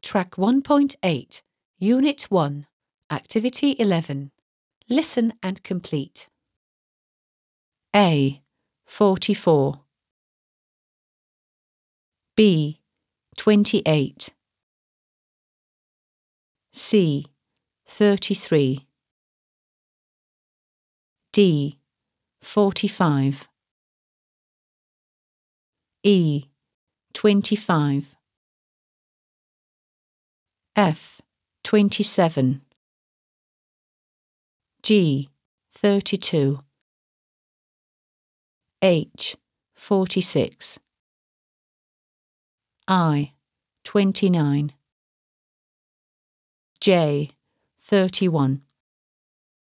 Track 1.8, Unit 1, Activity 11. Listen and complete. A. 44. B. 28. C. 33. D. 45. E. 25. F. 27. G. 32. H. 46. I. 29. J. 31.